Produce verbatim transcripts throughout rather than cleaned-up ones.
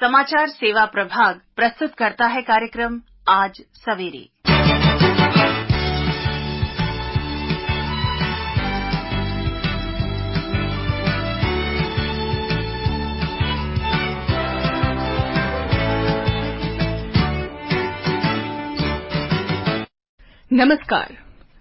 समाचार सेवा प्रभाग प्रस्तुत करता है कार्यक्रम आज सवेरे। नमस्कार।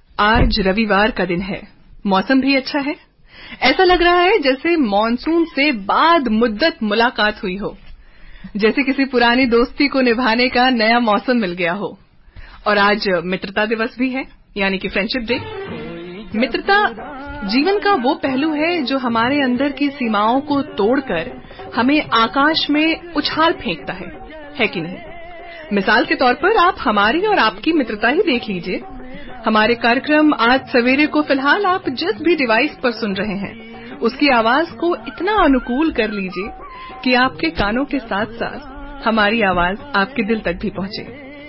आज रविवार का दिन है, मौसम भी अच्छा है। ऐसा लग रहा है जैसे मॉनसून से बाद मुद्दत मुलाकात हुई हो, जैसे किसी पुरानी दोस्ती को निभाने का नया मौसम मिल गया हो। और आज मित्रता दिवस भी है, यानी कि फ्रेंडशिप डे। मित्रता जीवन का वो पहलू है जो हमारे अंदर की सीमाओं को तोड़कर हमें आकाश में उछाल फेंकता है, है कि नहीं? मिसाल के तौर पर आप हमारी और आपकी मित्रता ही देख लीजिए। हमारे कार्यक्रम आज सवेरे को फिलहाल आप जिस भी डिवाइस पर सुन रहे हैं, उसकी आवाज को इतना अनुकूल कर लीजिए कि आपके कानों के साथ साथ हमारी आवाज आपके दिल तक भी पहुंचे।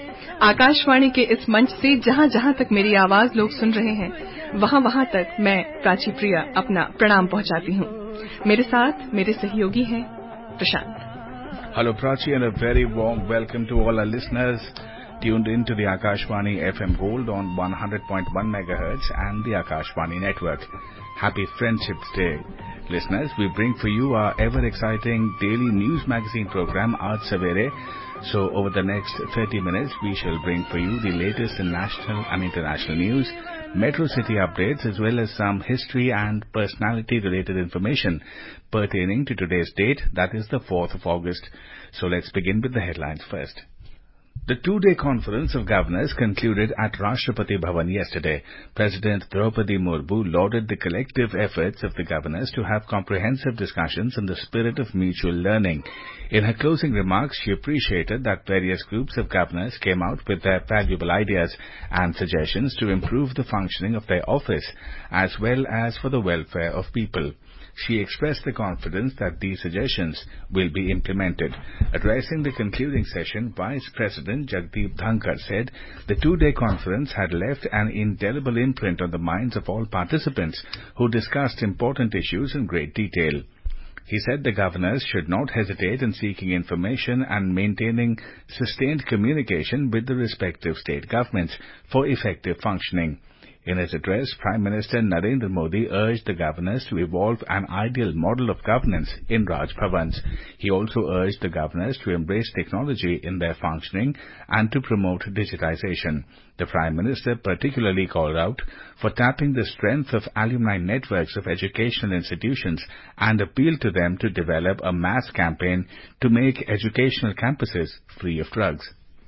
आकाशवाणी के इस मंच से जहां जहां तक मेरी आवाज लोग सुन रहे हैं, वहां वहां तक मैं प्राची प्रिया अपना प्रणाम पहुंचाती हूं। मेरे साथ मेरे सहयोगी हैं प्रशांत। Hello Prachi, and a very warm welcome to all our listeners tuned into the Akashvani F M Gold on one hundred point one megahertz and the Akashvani network. Happy Friendship Day. Listeners, we bring for you our ever exciting daily news magazine program Aaj Savere. So over the next thirty minutes, we shall bring for you the latest in national and international news, metro city updates, as well as some history and personality related information pertaining to today's date, that is the fourth of August. So let's begin with the headlines first. The two-day conference of governors concluded at Rashtrapati Bhavan yesterday. President Draupadi Murmu lauded the collective efforts of the governors to have comprehensive discussions in the spirit of mutual learning. In her closing remarks, she appreciated that various groups of governors came out with their valuable ideas and suggestions to improve the functioning of their office, as well as for the welfare of people. She expressed the confidence that these suggestions will be implemented. Addressing the concluding session, Vice President Jagdeep Dhankar said the two-day conference had left an indelible imprint on the minds of all participants who discussed important issues in great detail. He said the governors should not hesitate in seeking information and maintaining sustained communication with the respective state governments for effective functioning. In his address, Prime Minister Narendra Modi urged the governors to evolve an ideal model of governance in Raj Bhavans. He also urged the governors to embrace technology in their functioning and to promote digitization. The Prime Minister particularly called out for tapping the strength of alumni networks of educational institutions and appealed to them to develop a mass campaign to make educational campuses free of drugs.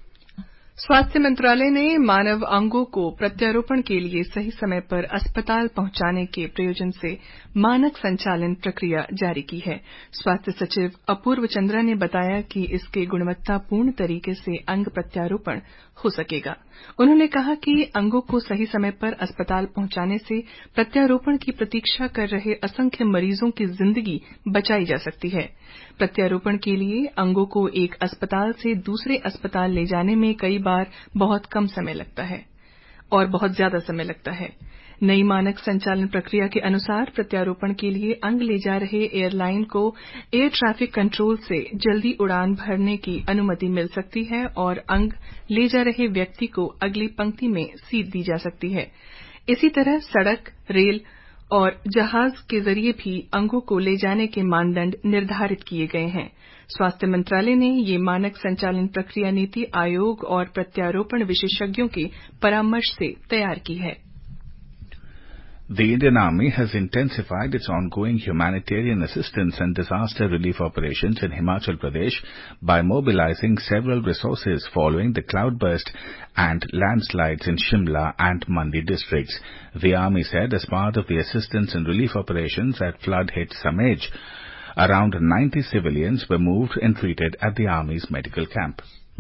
स्वास्थ्य मंत्रालय ने मानव अंगों को प्रत्यारोपण के लिए सही समय पर अस्पताल पहुंचाने के प्रयोजन से मानक संचालन प्रक्रिया जारी की है। स्वास्थ्य सचिव अपूर्व चंद्रा ने बताया कि इसके गुणवत्तापूर्ण तरीके से अंग प्रत्यारोपण हो सकेगा। उन्होंने कहा कि अंगों को सही समय पर अस्पताल पहुंचाने से प्रत्यारोपण की प्रतीक्षा कर रहे असंख्य मरीजों की जिंदगी बचाई जा सकती है। प्रत्यारोपण के लिए अंगों को एक अस्पताल से दूसरे अस्पताल ले जाने में कई बार बहुत कम समय लगता है और बहुत ज्यादा समय लगता है। नई मानक संचालन प्रक्रिया के अनुसार प्रत्यारोपण के लिए अंग ले जा रहे एयरलाइन को एयर ट्रैफिक कंट्रोल से जल्दी उड़ान भरने की अनुमति मिल सकती है और अंग ले जा रहे व्यक्ति को अगली पंक्ति में सीट दी जा सकती है। इसी तरह सड़क, रेल और जहाज के जरिए भी अंगों को ले जाने के मानदंड निर्धारित किए गए हैं। स्वास्थ्य मंत्रालय ने ये मानक संचालन प्रक्रिया नीति आयोग और प्रत्यारोपण विशेषज्ञों के परामर्श से तैयार की है। The Indian Army has intensified its ongoing humanitarian assistance and disaster relief operations in Himachal Pradesh by mobilizing several resources following the cloudburst and landslides in Shimla and Mandi districts. The Army said as part of the assistance and relief operations at flood-hit Samej, around ninety civilians were moved and treated at the Army's medical camp.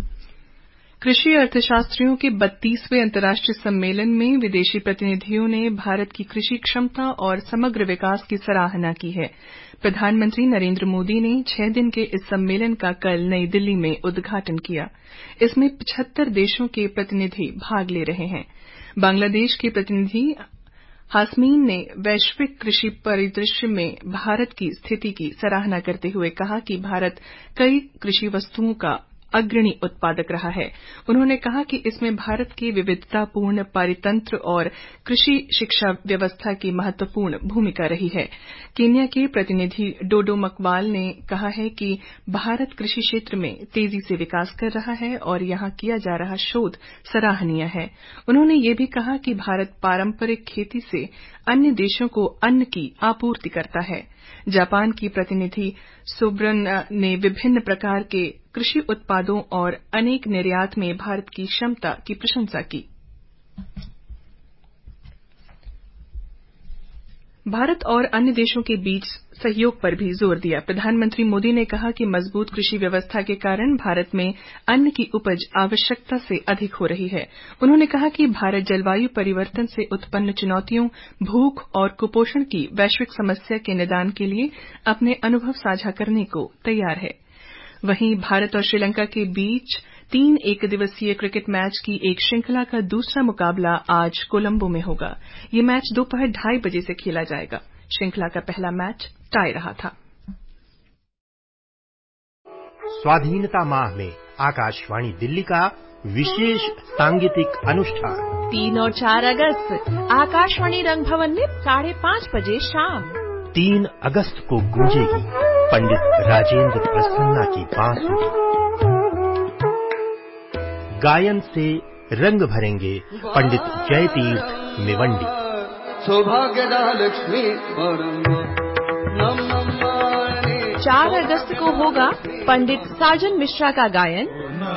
कृषि अर्थशास्त्रियों के बत्तीसवें अंतर्राष्ट्रीय सम्मेलन में विदेशी प्रतिनिधियों ने भारत की कृषि क्षमता और समग्र विकास की सराहना की है। प्रधानमंत्री नरेंद्र मोदी ने छह दिन के इस सम्मेलन का कल नई दिल्ली में उद्घाटन किया। इसमें पचहत्तर देशों के प्रतिनिधि भाग ले रहे हैं। बांग्लादेश के प्रतिनिधि हासमीन ने वैश्विक कृषि परिदृश्य में भारत की स्थिति की सराहना करते हुए कहा कि भारत कई कृषि वस्तुओं का अग्रणी उत्पादक रहा है। उन्होंने कहा कि इसमें भारत के विविधतापूर्ण पारितंत्र और कृषि शिक्षा व्यवस्था की महत्वपूर्ण भूमिका रही है। केन्या के प्रतिनिधि डोडो मकवाल ने कहा है कि भारत कृषि क्षेत्र में तेजी से विकास कर रहा है और यहां किया जा रहा शोध सराहनीय है। उन्होंने ये भी कहा कि भारत पारंपरिक खेती से अन्य देशों को अन्न की आपूर्ति करता है। जापान की प्रतिनिधि सोब्रन ने विभिन्न प्रकार के कृषि उत्पादों और अनेक निर्यात में भारत की क्षमता की प्रशंसा की। भारत और अन्य देशों के बीच सहयोग पर भी जोर दिया। प्रधानमंत्री मोदी ने कहा कि मजबूत कृषि व्यवस्था के कारण भारत में अन्न की उपज आवश्यकता से अधिक हो रही है। उन्होंने कहा कि भारत जलवायु परिवर्तन से उत्पन्न चुनौतियों, भूख और कुपोषण की वैश्विक समस्या के निदान के लिए अपने अनुभव साझा करने को तैयार है। वहीं भारत और श्रीलंका के बीच तीन एकदिवसीय क्रिकेट मैच की एक श्रृंखला का दूसरा मुकाबला आज कोलंबो में होगा। ये मैच दोपहर ढाई बजे से खेला जाएगा। श्रृंखला का पहला मैच टाई रहा था। स्वाधीनता माह में आकाशवाणी दिल्ली का विशेष सांगीतिक अनुष्ठान तीन और चार अगस्त आकाशवाणी रंग भवन में साढ़े पाँच बजे शाम। तीन अगस्त को गूंजेगी पंडित राजेंद्र प्रसन्ना की बांसुरी। गायन से रंग भरेंगे पंडित जयतीर्थ मेवंडी। सौभाग्यदा लक्ष्मी। चार अगस्त को होगा पंडित साजन मिश्रा का गायन।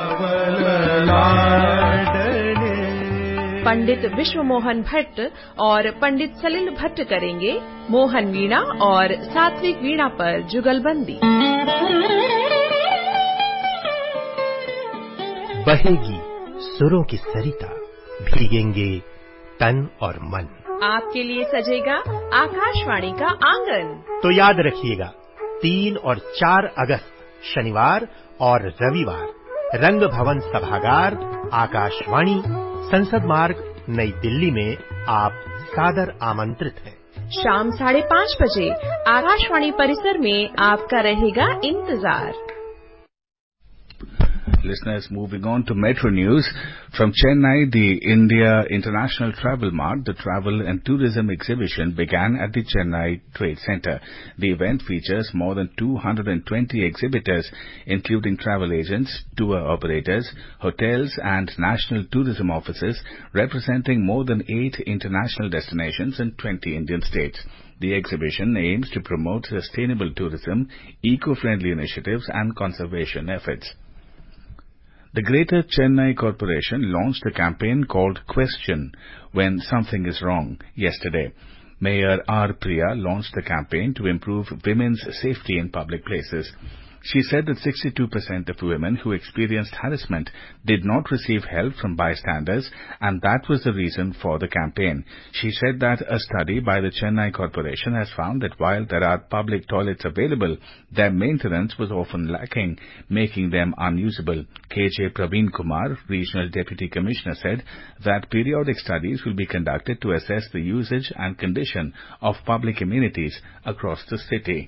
पंडित विश्व मोहन भट्ट और पंडित सलिल भट्ट करेंगे मोहन वीणा और सात्विक वीणा पर जुगलबंदी। बहेगी सुरों की सरिता, भीगेंगे तन और मन। आपके लिए सजेगा आकाशवाणी का आंगन। तो याद रखिएगा, तीन और चार अगस्त शनिवार और रविवार रंग भवन सभागार, आकाशवाणी, संसद मार्ग, नई दिल्ली में आप सादर आमंत्रित हैं। शाम साढ़े पाँच बजे आकाशवाणी परिसर में आपका रहेगा इंतजार। Listeners, moving on to Metro News. From Chennai, the India International Travel Mart, the Travel and Tourism Exhibition began at the Chennai Trade Center. The event features more than two hundred twenty exhibitors, including travel agents, tour operators, hotels and national tourism offices, representing more than eight international destinations in twenty Indian states. The exhibition aims to promote sustainable tourism, eco-friendly initiatives and conservation efforts. The Greater Chennai Corporation launched a campaign called Question When Something is Wrong yesterday. Mayor R. Priya launched the campaign to improve women's safety in public places. She said that sixty-two percent of women who experienced harassment did not receive help from bystanders, and that was the reason for the campaign. She said that a study by the Chennai Corporation has found that while there are public toilets available, their maintenance was often lacking, making them unusable. K J Praveen Kumar, Regional Deputy Commissioner, said that periodic studies will be conducted to assess the usage and condition of public amenities across the city.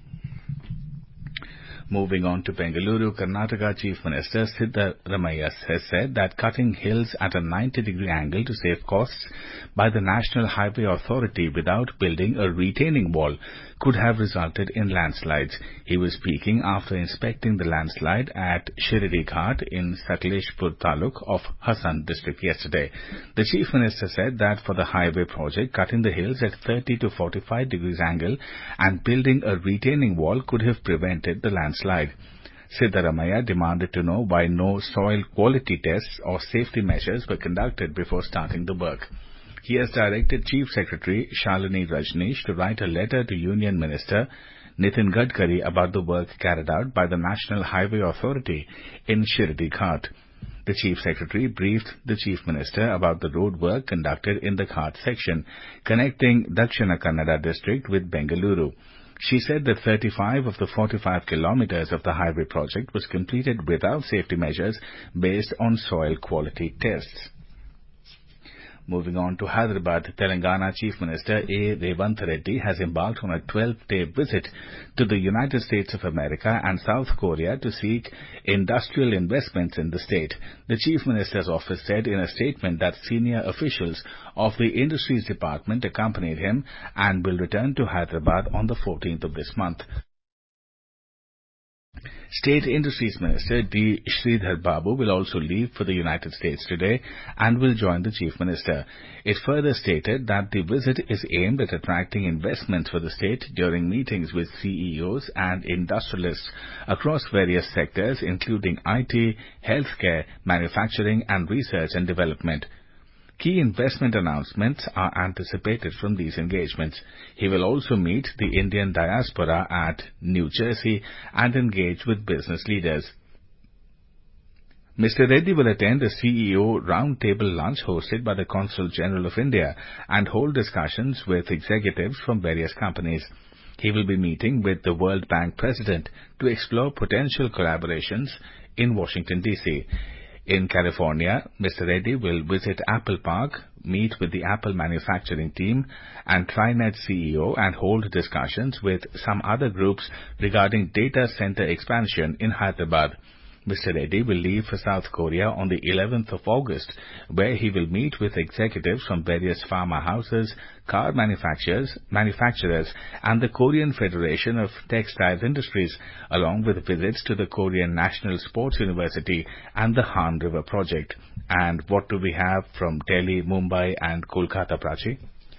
Moving on to Bengaluru, Karnataka Chief Minister Siddaramaiah has said that cutting hills at a ninety degree angle to save costs by the National Highway Authority without building a retaining wall could have resulted in landslides. He was speaking after inspecting the landslide at Shirdi Ghat in Sakleshpur Taluk of Hassan district yesterday. The Chief Minister said that for the highway project, cutting the hills at thirty to forty-five degrees angle and building a retaining wall could have prevented the landslide. Siddaramaiah demanded to know why no soil quality tests or safety measures were conducted before starting the work. He has directed Chief Secretary Shalini Rajneesh to write a letter to Union Minister Nitin Gadkari about the work carried out by the National Highway Authority in Shirdi Ghat. The Chief Secretary briefed the Chief Minister about the road work conducted in the Ghat section connecting Dakshina Kannada district with Bengaluru. She said that thirty-five of the forty-five kilometers of the highway project was completed without safety measures based on soil quality tests. Moving on to Hyderabad, Telangana Chief Minister A. Revanth Reddy has embarked on a twelve-day visit to the United States of America and South Korea to seek industrial investments in the state. The Chief Minister's office said in a statement that senior officials of the Industries Department accompanied him and will return to Hyderabad on the fourteenth of this month. State Industries Minister D. Sridhar Babu will also leave for the United States today and will join the Chief Minister. It further stated that the visit is aimed at attracting investments for the state during meetings with C E Os and industrialists across various sectors including I T, healthcare, manufacturing and research and development. Key investment announcements are anticipated from these engagements. He will also meet the Indian diaspora at New Jersey and engage with business leaders. Mister Reddy will attend a C E O roundtable lunch hosted by the Consul General of India and hold discussions with executives from various companies. He will be meeting with the World Bank President to explore potential collaborations in Washington, D C In California, Mister Reddy will visit Apple Park, meet with the Apple manufacturing team and TriNet C E O and hold discussions with some other groups regarding data center expansion in Hyderabad. Mister Reddy will leave for South Korea on the eleventh of August, where he will meet with executives from various pharma houses, car manufacturers, manufacturers and the Korean Federation of Textiles Industries, along with visits to the Korean National Sports University and the Han River Project. And what do we have from Delhi, Mumbai and Kolkata, Prachi?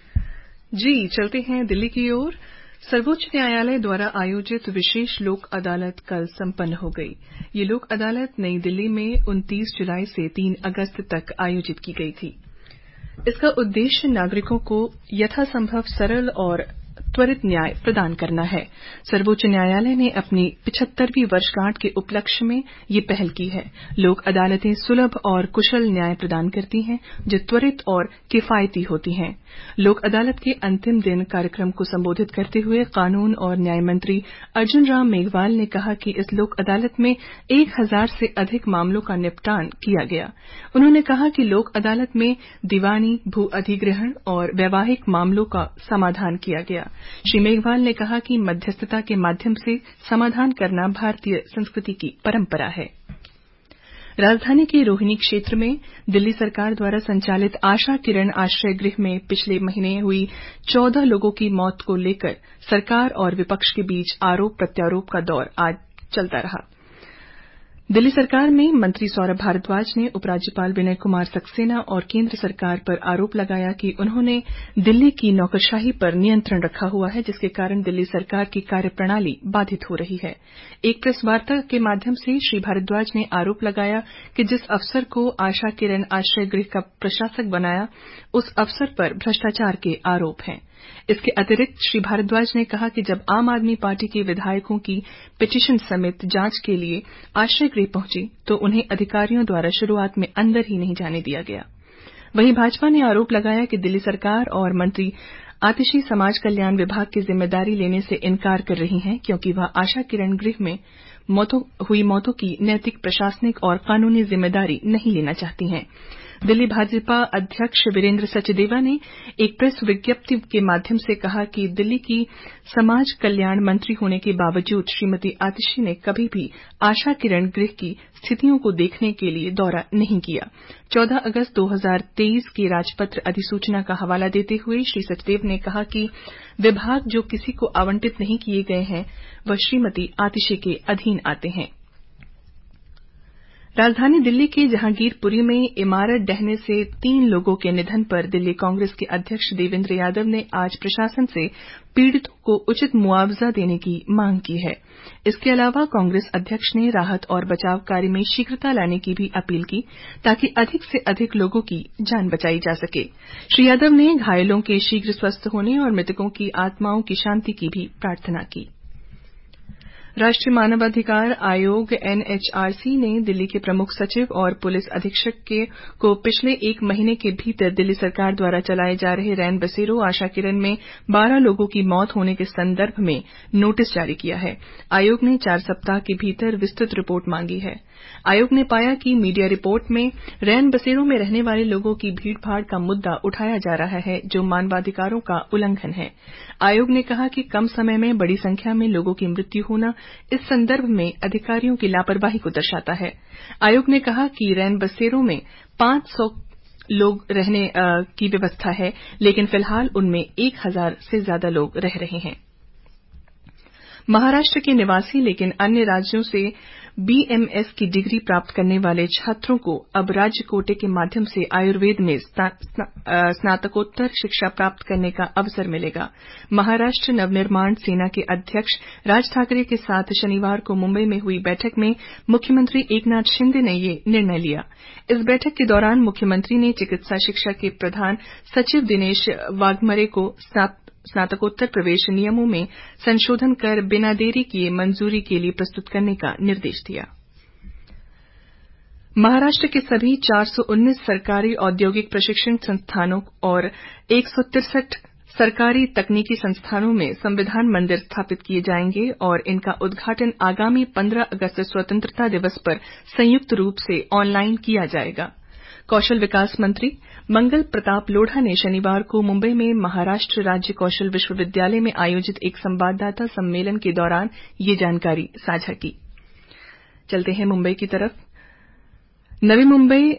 जी चलते हैं दिल्ली की ओर। सर्वोच्च न्यायालय द्वारा आयोजित विशेष लोक अदालत कल संपन्न हो गई। ये लोक अदालत नई दिल्ली में उनतीस जुलाई से तीन अगस्त तक आयोजित की गई थी। इसका उद्देश्य नागरिकों को यथासंभव सरल और त्वरित न्याय प्रदान करना है। सर्वोच्च न्यायालय ने अपनी पिछहत्तरवीं वर्षगांठ के उपलक्ष्य में ये पहल की है। लोक अदालतें सुलभ और कुशल न्याय प्रदान करती हैं, जो त्वरित और किफायती होती हैं। लोक अदालत के अंतिम दिन कार्यक्रम को संबोधित करते हुए कानून और न्याय मंत्री अर्जुन राम मेघवाल ने कहा कि इस लोक अदालत में एक हजार से अधिक मामलों का निपटान किया गया। उन्होंने कहा कि लोक अदालत में दीवानी, भू अधिग्रहण और वैवाहिक मामलों का समाधान किया गया। श्री मेघवाल ने कहा कि मध्यस्थता के माध्यम से समाधान करना भारतीय संस्कृति की परंपरा है। राजधानी के रोहिणी क्षेत्र में दिल्ली सरकार द्वारा संचालित आशा किरण आश्रय गृह में पिछले महीने हुई चौदह लोगों की मौत को लेकर सरकार और विपक्ष के बीच आरोप प्रत्यारोप का दौर आज चलता रहा। दिल्ली सरकार में मंत्री सौरभ भारद्वाज ने उपराज्यपाल विनय कुमार सक्सेना और केंद्र सरकार पर आरोप लगाया कि उन्होंने दिल्ली की नौकरशाही पर नियंत्रण रखा हुआ है, जिसके कारण दिल्ली सरकार की कार्यप्रणाली बाधित हो रही है। एक प्रेस वार्ता के माध्यम से श्री भारद्वाज ने आरोप लगाया कि जिस अफसर को आशा किरण आश्रय गृह का प्रशासक बनाया, उस अफसर पर भ्रष्टाचार के आरोप हैं। इसके अतिरिक्त श्री भारद्वाज ने कहा कि जब आम आदमी पार्टी के विधायकों की पिटीशन समिति जांच के लिए आश्रय गृह पहुंची तो उन्हें अधिकारियों द्वारा शुरुआत में अंदर ही नहीं जाने दिया गया। वहीं भाजपा ने आरोप लगाया कि दिल्ली सरकार और मंत्री आतिशी समाज कल्याण विभाग की जिम्मेदारी लेने से इनकार कर रही हैं, क्योंकि वह आशा किरण गृह में मौतों, हुई मौतों की नैतिक, प्रशासनिक और कानूनी जिम्मेदारी नहीं लेना चाहती हैं। दिल्ली भाजपा अध्यक्ष वीरेंद्र सचदेवा ने एक प्रेस विज्ञप्ति के माध्यम से कहा कि दिल्ली की समाज कल्याण मंत्री होने के बावजूद श्रीमती आतिशी ने कभी भी आशा किरण गृह की स्थितियों को देखने के लिए दौरा नहीं किया। चौदह अगस्त दो हजार तेईस की राजपत्र अधिसूचना का हवाला देते हुए श्री सचदेव ने कहा कि विभाग जो किसी को आवंटित नहीं किए गए हैं, वह श्रीमती आतिशी के अधीन आते हैं। राजधानी दिल्ली के जहांगीरपुरी में इमारत ढहने से तीन लोगों के निधन पर दिल्ली कांग्रेस के अध्यक्ष देवेंद्र यादव ने आज प्रशासन से पीड़ितों को उचित मुआवजा देने की मांग की है। इसके अलावा कांग्रेस अध्यक्ष ने राहत और बचाव कार्य में शीघ्रता लाने की भी अपील की, ताकि अधिक से अधिक लोगों की जान बचाई जा सके। श्री यादव ने घायलों के शीघ्र स्वस्थ होने और मृतकों की आत्माओं की शांति की भी प्रार्थना की। राष्ट्रीय मानवाधिकार आयोग एनएचआरसी ने दिल्ली के प्रमुख सचिव और पुलिस अधीक्षक के को पिछले एक महीने के भीतर दिल्ली सरकार द्वारा चलाए जा रहे रैन बसेरों आशा किरण में बारह लोगों की मौत होने के संदर्भ में नोटिस जारी किया है। आयोग ने चार सप्ताह के भीतर विस्तृत रिपोर्ट मांगी है। आयोग ने पाया कि मीडिया रिपोर्ट में रैन बसेरों में रहने वाले लोगों की भीड़भाड़ का मुद्दा उठाया जा रहा है, जो मानवाधिकारों का उल्लंघन है। आयोग ने कहा कि कम समय में बड़ी संख्या में लोगों की मृत्यु होना इस संदर्भ में अधिकारियों की लापरवाही को दर्शाता है। आयोग ने कहा कि रैन बसेरों में पांच सौ लोग रहने आ, की व्यवस्था है, लेकिन फिलहाल उनमें एक हजार से ज्यादा लोग रह रहे हैं। महाराष्ट्र के निवासी लेकिन अन्य राज्यों से बीएमएस की डिग्री प्राप्त करने वाले छात्रों को अब राज्य कोटे के माध्यम से आयुर्वेद में स्नातकोत्तर शिक्षा प्राप्त करने का अवसर मिलेगा। महाराष्ट्र नवनिर्माण सेना के अध्यक्ष राज ठाकरे के साथ शनिवार को मुंबई में हुई बैठक में मुख्यमंत्री एकनाथ शिंदे ने ये निर्णय लिया। इस बैठक के दौरान मुख्यमंत्री ने चिकित्सा शिक्षा के प्रधान सचिव दिनेश वाघमरे को स्नातकोत्तर प्रवेश नियमों में संशोधन कर बिना देरी किए मंजूरी के लिए प्रस्तुत करने का निर्देश दिया। महाराष्ट्र के सभी चार सौ उन्नीस सरकारी औद्योगिक प्रशिक्षण संस्थानों और एक सौ तिरसठ सरकारी तकनीकी संस्थानों में संविधान मंदिर स्थापित किए जाएंगे और इनका उद्घाटन आगामी पंद्रह अगस्त स्वतंत्रता दिवस पर संयुक्त रूप से ऑनलाइन किया जाएगा। कौशल विकास मंत्री मंगल प्रताप लोढ़ा ने शनिवार को मुंबई में महाराष्ट्र राज्य कौशल विश्वविद्यालय में आयोजित एक संवाददाता सम्मेलन के दौरान ये जानकारी साझा की। चलते हैं मुंबई की तरफ। नवी मुंबई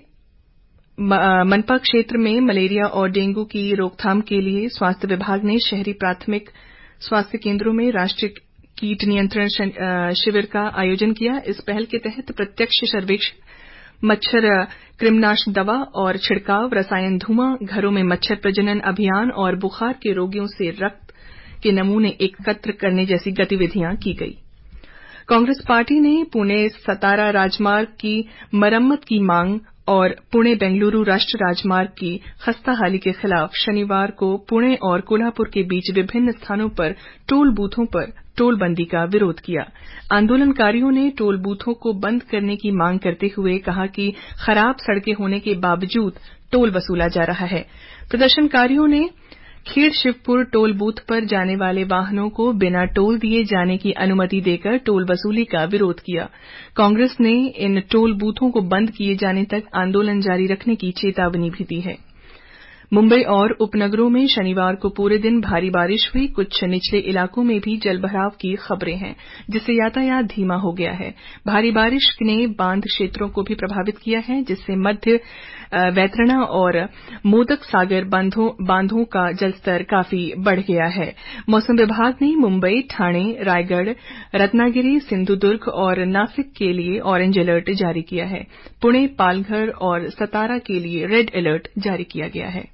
मनपा क्षेत्र में मलेरिया और डेंगू की रोकथाम के लिए स्वास्थ्य विभाग ने शहरी प्राथमिक स्वास्थ्य केंद्रों में राष्ट्रीय कीट नियंत्रण शिविर का आयोजन किया। इस पहल के तहत प्रत्यक्ष सर्वेक्षण, मच्छर कृमिनाशक दवा और छिड़काव, रसायन धुआं, घरों में मच्छर प्रजनन अभियान और बुखार के रोगियों से रक्त के नमूने एकत्र करने जैसी गतिविधियां की गई। कांग्रेस पार्टी ने पुणे सतारा राजमार्ग की मरम्मत की मांग और पुणे बेंगलुरु राष्ट्रीय राजमार्ग की खस्ताहाली के खिलाफ शनिवार को पुणे और कोल्हापुर के बीच विभिन्न स्थानों पर टोल बूथों पर टोलबंदी का विरोध किया। आंदोलनकारियों ने टोल बूथों को बंद करने की मांग करते हुए कहा कि खराब सड़कें होने के बावजूद टोल वसूला जा रहा है। प्रदर्शनकारियों ने खेड़ शिवपुर टोल बूथ पर जाने वाले वाहनों को बिना टोल दिए जाने की अनुमति देकर टोल वसूली का विरोध किया। कांग्रेस ने इन टोल बूथों को बंद किए जाने तक आंदोलन जारी रखने की चेतावनी भी दी है। मुंबई और उपनगरों में शनिवार को पूरे दिन भारी बारिश हुई। कुछ निचले इलाकों में भी जलभराव की खबरें हैं, जिससे यातायात धीमा हो गया है। भारी बारिश ने बांध क्षेत्रों को भी प्रभावित किया है, जिससे मध्य वैतरणा और मोदक सागर बांधों, बांधों का जलस्तर काफी बढ़ गया है। मौसम विभाग ने मुंबई, ठाणे, रायगढ़, रत्नागिरी, सिंधुदुर्ग और नासिक के लिए ऑरेंज अलर्ट जारी किया है। पुणे, पालघर और सतारा के लिए रेड अलर्ट जारी किया गया है।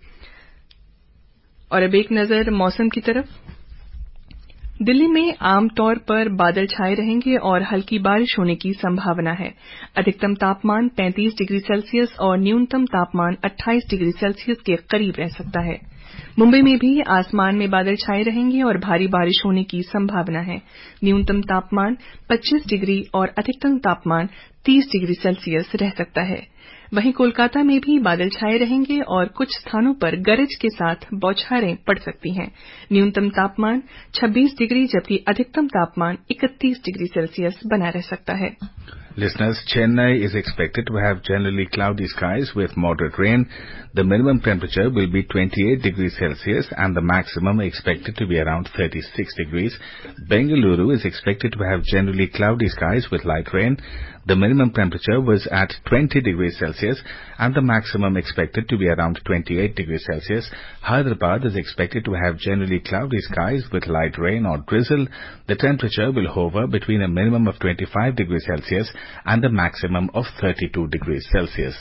और अब एक नजर मौसम की तरफ। दिल्ली में आमतौर पर बादल छाए रहेंगे और हल्की बारिश होने की संभावना है। अधिकतम तापमान पैंतीस डिग्री सेल्सियस और न्यूनतम तापमान अट्ठाईस डिग्री सेल्सियस के करीब रह सकता है। मुंबई में भी आसमान में बादल छाए रहेंगे और भारी बारिश होने की संभावना है। न्यूनतम तापमान पच्चीस डिग्री और अधिकतम तापमान तीस डिग्री सेल्सियस रह सकता है। वहीं कोलकाता में भी बादल छाए रहेंगे और कुछ स्थानों पर गरज के साथ बौछारें पड़ सकती हैं। न्यूनतम तापमान छब्बीस डिग्री जबकि अधिकतम तापमान इकतीस डिग्री सेल्सियस बना रह सकता है। Listeners, Chennai is expected to have generally cloudy skies with moderate rain. The minimum temperature will be twenty-eight degrees Celsius and the maximum expected to be around thirty-six degrees. Bengaluru is expected to have generally cloudy skies with light rain. The minimum temperature was at twenty degrees Celsius and the maximum expected to be around twenty-eight degrees Celsius. Hyderabad is expected to have generally cloudy skies with light rain or drizzle. The temperature will hover between a minimum of twenty-five degrees Celsius and a maximum of thirty-two degrees Celsius.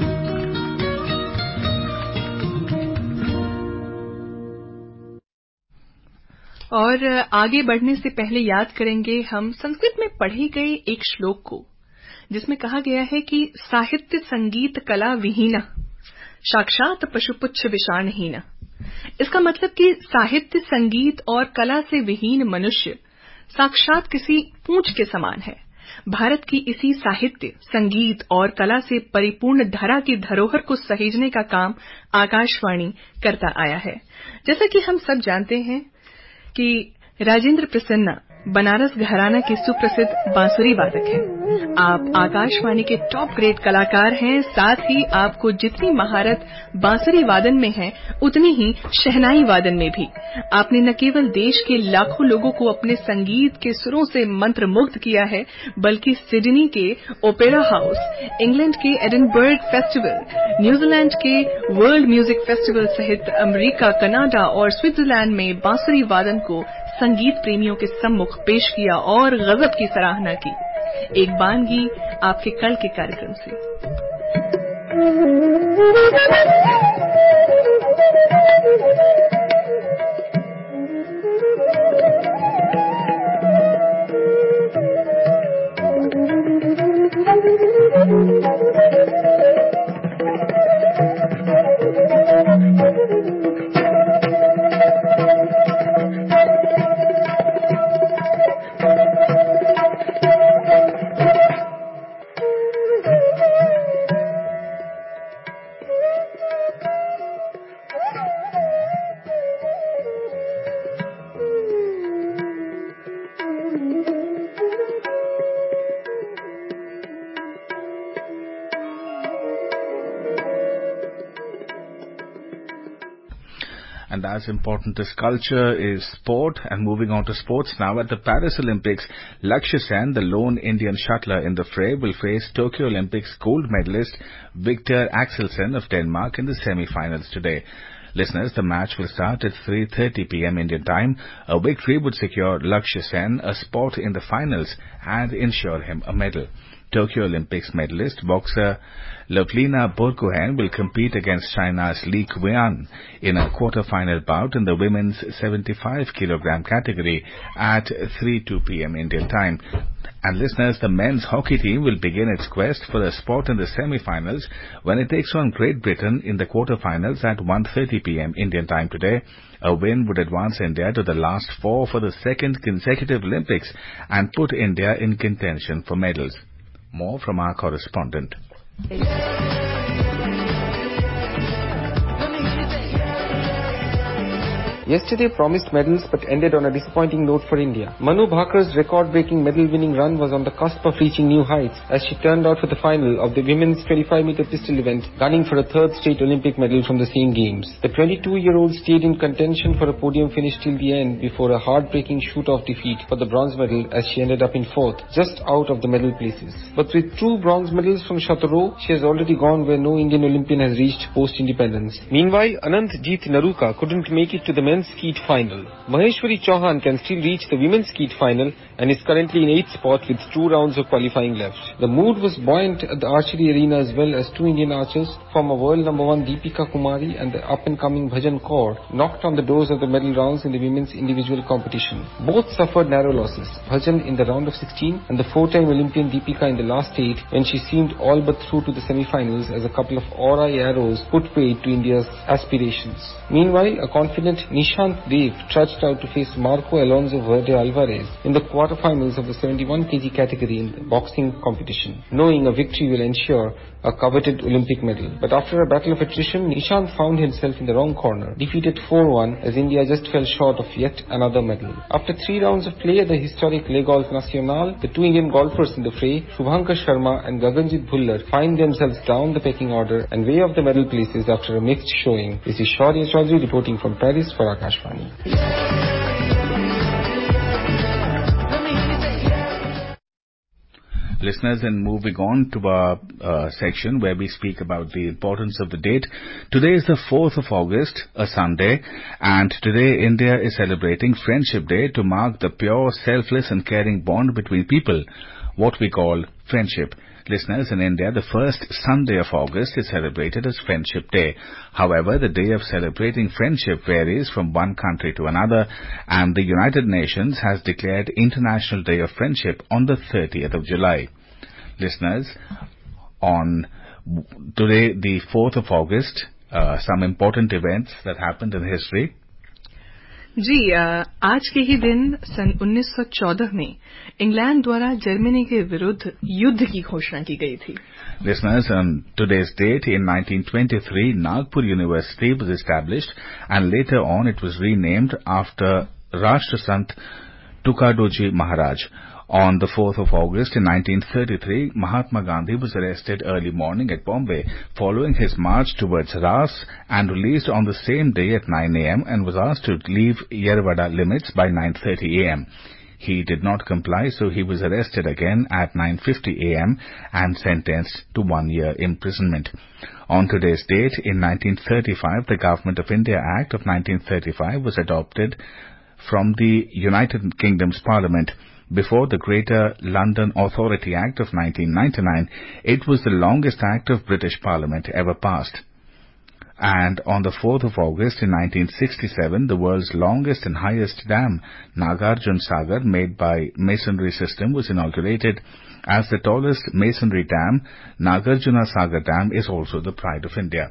और आगे बढ़ने से पहले याद करेंगे हम संस्कृत में पढ़े गए एक श्लोक को, जिसमें कहा गया है कि साहित्य संगीत कला विहीना साक्षात पशुपुच्छ विषाणहीना। इसका मतलब कि साहित्य संगीत और कला से विहीन मनुष्य साक्षात किसी पूंछ के समान है। भारत की इसी साहित्य, संगीत और कला से परिपूर्ण धरा की धरोहर को सहेजने का काम आकाशवाणी करता आया है। जैसा कि हम सब जानते हैं कि राजेंद्र प्रसन्ना बनारस घराना के सुप्रसिद्ध बांसुरी वादक हैं। आप आकाशवाणी के टॉप ग्रेड कलाकार हैं। साथ ही आपको जितनी महारत बांसुरी वादन में है, उतनी ही शहनाई वादन में भी। आपने न केवल देश के लाखों लोगों को अपने संगीत के सुरों से मंत्रमुग्ध किया है, बल्कि सिडनी के ओपेरा हाउस, इंग्लैंड के एडिनबर्ग फेस्टिवल, न्यूजीलैंड के वर्ल्ड म्यूजिक फेस्टिवल सहित अमेरिका, कनाडा और स्विट्जरलैंड में बांसुरी वादन को संगीत प्रेमियों के सम्मुख पेश किया और गजब की सराहना की। एक बानगी आपके कल के कार्यक्रम से। And as important as culture is sport. And moving on to sports now, at the Paris Olympics, Lakshya Sen, the lone Indian shuttler in the fray, will face Tokyo Olympics gold medalist Victor Axelsen of Denmark in the semi-finals today. Listeners, the match will start at three thirty p.m. Indian time. A victory would secure Lakshya Sen a spot in the finals and ensure him a medal. Tokyo Olympics medalist boxer Lovlina Borgohain will compete against China's Li Qian in a quarter-final bout in the women's seventy-five kilogram category at three two p.m. Indian time. And listeners, the men's hockey team will begin its quest for a spot in the semi-finals when it takes on Great Britain in the quarter-finals at one thirty p.m. Indian time today. A win would advance India to the last four for the second consecutive Olympics and put India in contention for medals. More from our correspondent. Yesterday promised medals but ended on a disappointing note for India. Manu Bhakar's record-breaking medal-winning run was on the cusp of reaching new heights as she turned out for the final of the women's twenty-five meter pistol event, gunning for a third straight Olympic medal from the same games. The twenty-two-year-old stayed in contention for a podium finish till the end before a heart-breaking shoot-off defeat for the bronze medal as she ended up in fourth, just out of the medal places. But with two bronze medals from Chateauroux, she has already gone where no Indian Olympian has reached post-independence. Meanwhile, Anantjeet Naruka couldn't make it to the men's skeet final. Maheshwari Chauhan can still reach the women's skeet final and is currently in eighth spot with two rounds of qualifying left. The mood was buoyant at the archery arena as well as two Indian archers, former world number one Deepika Kumari and the up-and-coming Bhajan Kaur, knocked on the doors of the medal rounds in the women's individual competition. Both suffered narrow losses, Bhajan in the round of sixteen and the four-time Olympian Deepika in the last eight, when she seemed all but through to the semi-finals as a couple of Aurai arrows put paid to India's aspirations. Meanwhile, a confident Nishant Dev trudged out to face Marco Alonso Verde Alvarez in the quarterfinals of the seventy-one kilogram category in the boxing competition, knowing a victory will ensure a coveted Olympic medal. But after a battle of attrition, Nishant found himself in the wrong corner, defeated four one as India just fell short of yet another medal. After three rounds of play at the historic Le Golf National, the two Indian golfers in the fray, Shubhankar Sharma and Gaganjit Bhullar, find themselves down the pecking order and way off the medal places after a mixed showing. This is Shaurya Chaudhary reporting from Paris for Akashvani. Listeners, and moving on to our uh, section where we speak about the importance of the date. Today is the fourth of August, a Sunday, and today India is celebrating Friendship Day to mark the pure, selfless and caring bond between people, what we call friendship. Listeners, in India, the first Sunday of August is celebrated as Friendship Day. However, the day of celebrating friendship varies from one country to another, and the United Nations has declared International Day of Friendship on the thirtieth of July. Listeners, on today, the fourth of August, uh, some important events that happened in history. जी, आज के ही दिन सन उन्नीस सौ चौदह में England द्वारा Germany के विरुद्ध युद्ध की घोषणा की गई थी. Listeners, on today's date in nineteen twenty-three, Nagpur University was established and later on it was renamed after Rashtrasant Tukadoji Maharaj. On the fourth of August in nineteen thirty-three, Mahatma Gandhi was arrested early morning at Bombay following his march towards Ras and released on the same day at nine a.m. and was asked to leave Yerwada limits by nine thirty a.m. He did not comply, so he was arrested again at nine fifty a.m. and sentenced to one year imprisonment. On today's date in nineteen thirty-five, the Government of India Act of nineteen thirty-five was adopted from the United Kingdom's Parliament. Before the Greater London Authority Act of nineteen ninety-nine, it was the longest act of British Parliament ever passed. And on the fourth of August in nineteen sixty-seven, the world's longest and highest dam, Nagarjuna Sagar, made by masonry system, was inaugurated. As the tallest masonry dam, Nagarjuna Sagar Dam is also the pride of India.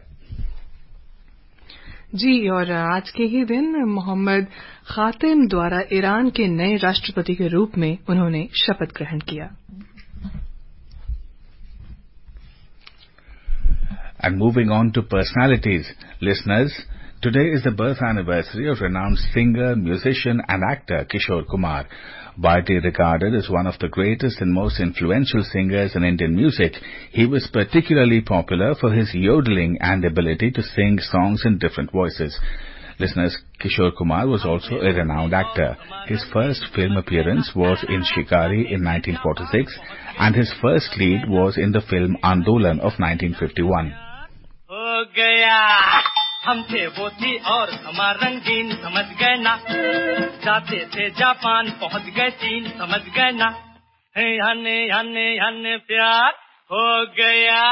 जी, और आज के ही दिन मोहम्मद खातिम द्वारा Iran के नए राष्ट्रपति के रूप में उन्होंने शपथ ग्रहण किया. And moving on to personalities, listeners, today is the birth anniversary of renowned singer, musician and actor Kishore Kumar. Widely regarded as one of the greatest and most influential singers in Indian music, he was particularly popular for his yodeling and ability to sing songs in different voices. Listeners, Kishore Kumar was also a renowned actor. His first film appearance was in Shikari in nineteen forty-six and his first lead was in the film Andolan of nineteen fifty-one. हो गया हम थे वो थी और हमारा रंगीन समझ गए ना जाते थे जापान पहुंच गए चीन समझ गए ना हने हने हने प्यार हो गया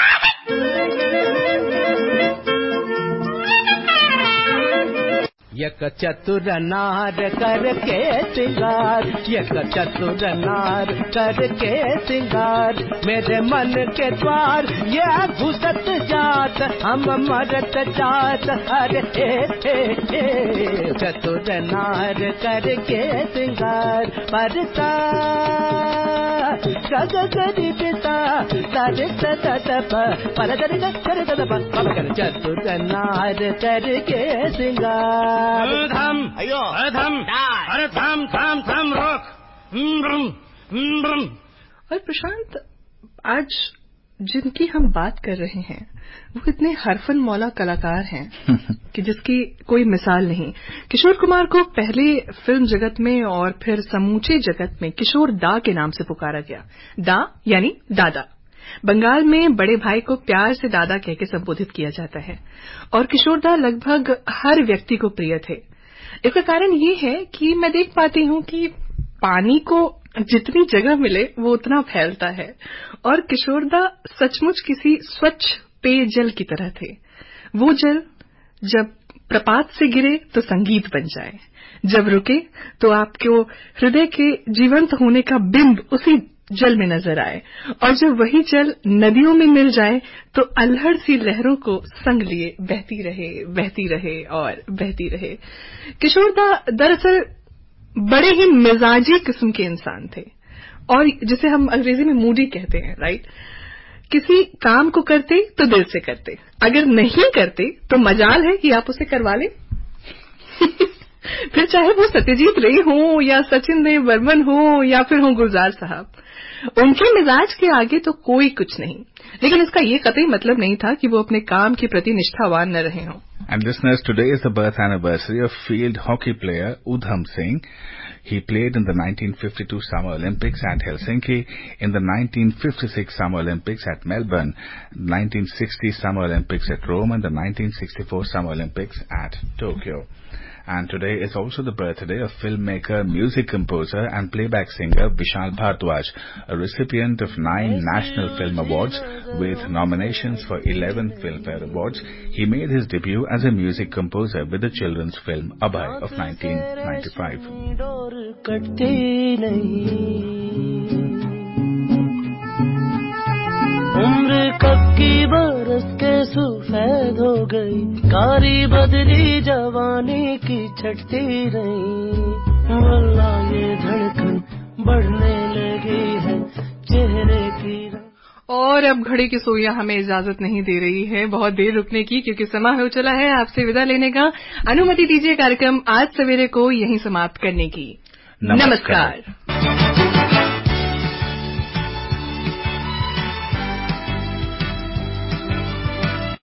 यक चतुर नार करके सिंगार यक चतुर नार करके सिंगार मेरे मन के द्वार ये घुसत जात हम मरत जात अरे हे हे हे चतुर नार करके सिंगार परता गग गरी पिता दर तत पर दर कर दर पर चतुर नार करके सिंगार धम अयो धम अरे थम थम थम रोक और प्रशांत, आज जिनकी हम बात कर रहे हैं वो इतने हरफन मौला कलाकार हैं कि जिसकी कोई मिसाल नहीं. किशोर कुमार को पहले फिल्म जगत में और फिर समूचे जगत में किशोर दा के नाम से पुकारा गया. दा यानी दादा. बंगाल में बड़े भाई को प्यार से दादा कह के संबोधित किया जाता है और किशोरदा लगभग हर व्यक्ति को प्रिय थे. इसका कारण ये है कि मैं देख पाती हूँ कि पानी को जितनी जगह मिले वो उतना फैलता है और किशोरदा सचमुच किसी स्वच्छ पेयजल की तरह थे. वो जल जब प्रपात से गिरे तो संगीत बन जाए, जब रुके तो आपको हृदय के जीवंत होने का बिंब उसी जल में नजर आए और जब वही जल नदियों में मिल जाए तो अल्हड़ सी लहरों को संग लिए बहती रहे बहती रहे और बहती रहे. किशोरदा दरअसल बड़े ही मिजाजी किस्म के इंसान थे और जिसे हम अंग्रेजी में मूडी कहते हैं, राइट. किसी काम को करते तो दिल से करते, अगर नहीं करते तो मजाल है कि आप उसे करवा लें. फिर चाहे वो सत्यजीत रे हो या सचिन देव बर्मन हो या फिर हो गुलजार साहब, उनके मिजाज के आगे तो कोई कुछ नहीं. लेकिन इसका ये कतई मतलब नहीं था कि वो अपने काम के प्रति निष्ठावान न रहे हों. And listeners, today is the birth anniversary of field hockey player Udham Singh. He played in the nineteen fifty-two Summer Olympics at Helsinki, in the nineteen fifty-six Summer Olympics at Melbourne, nineteen sixty Summer Olympics at Rome, and the nineteen sixty-four Summer Olympics at Tokyo. And today is also the birthday of filmmaker, music composer and playback singer Vishal Bhardwaj, a recipient of nine National Film Awards with nominations for eleven Filmfare Awards. He made his debut as a music composer with the children's film Abhay of nineteen ninety-five. उम्र कब की बरस के सफेद हो गई, कारी बदली जवानी की छटती रही, वल्लाह ये धड़कन बढ़ने लगी है चेहरे की। और अब घड़ी की सुइयां हमें इजाजत नहीं दे रही है बहुत देर रुकने की, क्योंकि समय हो चला है आपसे विदा लेने का। अनुमति दीजिए कार्यक्रम आज सवेरे को यहीं समाप्त करने की। नमस्कार, नमस्कार।